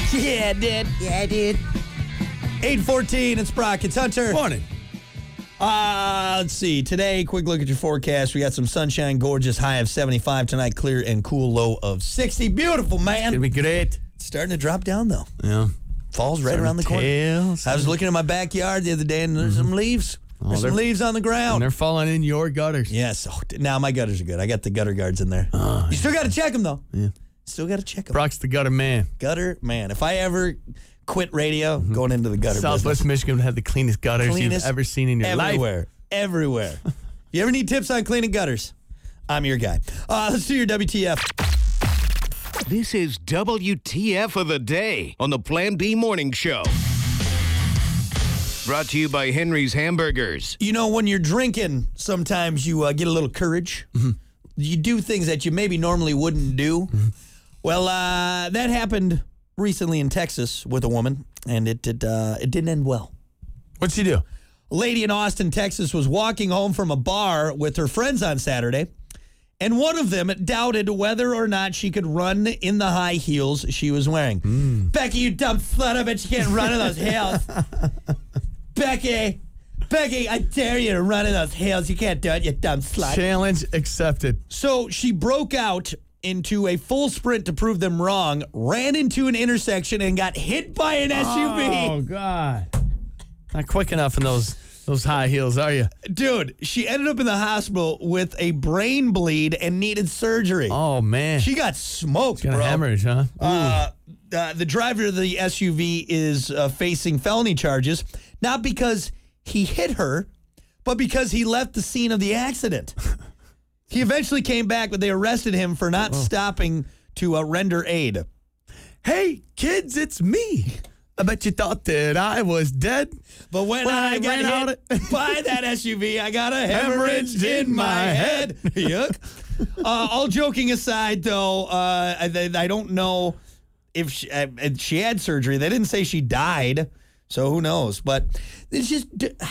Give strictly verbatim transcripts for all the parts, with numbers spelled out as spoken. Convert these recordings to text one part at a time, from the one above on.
Yeah, I did. Yeah, I did. eight fourteen, it's Brock. It's Hunter. Morning. Uh, let's see. Today, quick look at your forecast. We got some sunshine, gorgeous, high of seventy-five tonight, clear and cool, low of sixty. Beautiful, man. It'll be great. It's starting to drop down, though. Yeah. Fall's right Some around the corner. tails. I was looking at my backyard the other day, and there's some leaves. Oh, There's some they're- leaves on the And ground. they're falling in your gutters. Yes. Oh, d- now my gutters are good. I got the gutter guards in there. Oh, you still got to check them, though. Yeah. Still got to check them. Brock's the gutter man. Gutter, man. If I ever quit radio, going into the gutter Southwest business. Michigan would have the cleanest gutters Cleanest you've ever seen in your life. Everywhere. Everywhere. If you ever need tips on cleaning gutters, I'm your guy. Uh, let's do your W T F. This is W T F of the day on the Plan B Morning Show. Brought to you by Henry's Hamburgers. You know, when you're drinking, sometimes you uh, get a little courage. Mm-hmm. You do things that you maybe normally wouldn't do. Mm-hmm. Well, uh, that happened recently in Texas with a woman, and it did, uh, it didn't end well. What'd she do? A lady in Austin, Texas was walking home from a bar with her friends on Saturday, and one of them doubted whether or not she could run in the high heels she was wearing. Mm. Becky, you dumb slut, I bet you can't run in those heels. Becky, Becky, I dare you to run in those heels. You can't do it, you dumb slut. Challenge accepted. So she broke out into a full sprint to prove them wrong, ran into an intersection, and got hit by an S U V. Oh, God. Not quick enough in those those high heels, are you? Dude, she ended up in the hospital with a brain bleed and needed surgery. Oh, man. She got smoked, Got bro. a hemorrhage, huh? Uh, uh, the driver of the S U V is uh, facing felony charges, not because he hit her, but because he left the scene of the accident. He eventually came back, but they arrested him for not Uh-oh. stopping to uh, render aid. Hey, kids, it's me. I bet you thought that I was dead. But when, When I, I got ran out hit by that S U V, I got a hemorrhage in my head. Yuck. Uh, all joking aside, though, uh, I, I don't know if she, uh, she had surgery. They didn't say she died, so who knows? But it's just,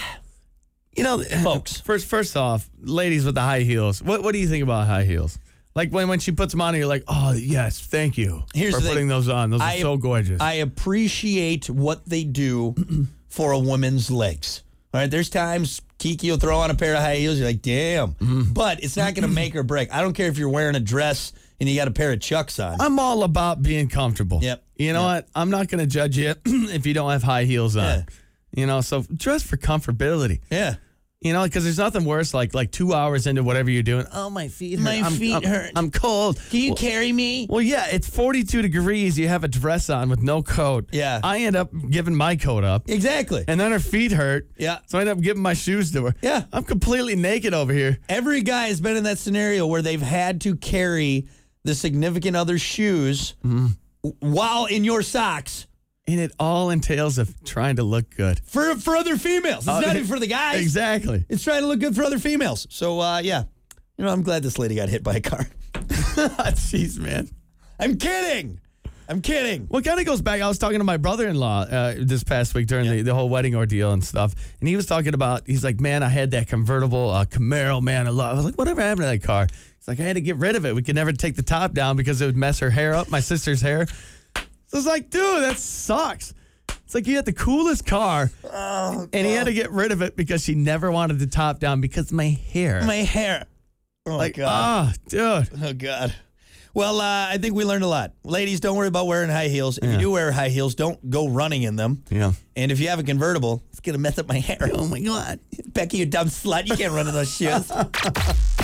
You know, folks. First, first off, ladies with the high heels. What what do you think about high heels? Like when, when she puts them on, you're like, oh yes, thank you Here's for the putting thing. those on. Those I- are so gorgeous. I appreciate what they do for a woman's legs. All right, there's times Kiki will throw on a pair of high heels. You're like, damn. Mm-hmm. But it's not going to make or break. I don't care if you're wearing a dress and you got a pair of Chucks on. I'm all about being comfortable. Yep. You know Yep. what? I'm not going to judge you if you don't have high heels on. Yeah. You know, so dress for comfortability. Yeah. You know, because there's nothing worse like like two hours into whatever you're doing. Oh, my feet hurt. My I'm, feet I'm, hurt. I'm cold. Can you well, carry me? well, yeah, it's forty-two degrees. You have a dress on with no coat. Yeah. I end up giving my coat up. Exactly. And then her feet hurt. Yeah. So I end up giving my shoes to her. Yeah. I'm completely naked over here. Every guy has been in that scenario where they've had to carry the significant other's shoes w- while in your socks And it all entails of trying to look good. for for other females. It's Uh, not even for the guys. Exactly. It's trying to look good for other females. So, uh, yeah. You know, I'm glad this lady got hit by a car. Jeez, man. I'm kidding. I'm kidding. Well, it kind of goes back. I was talking to my brother-in-law uh, this past week during Yeah. the, the whole wedding ordeal and stuff. And he was talking about, he's like, man, I had that convertible uh, Camaro, man. I love I was like, whatever happened to that car? He's like, I had to get rid of it. We could never take the top down because it would mess her hair up, my sister's hair. So I was like, dude, that sucks. It's like you had the coolest car, Oh, and he had to get rid of it because she never wanted the top down because of my hair. my hair. Oh, like, God. ah, dude. Oh, God. Well, uh, I think we learned a lot. Ladies, don't worry about wearing high heels. If Yeah. you do wear high heels, don't go running in them. Yeah. And if you have a convertible, it's going to mess up my hair. Oh, my God. Becky, you dumb slut. You can't run in those shoes.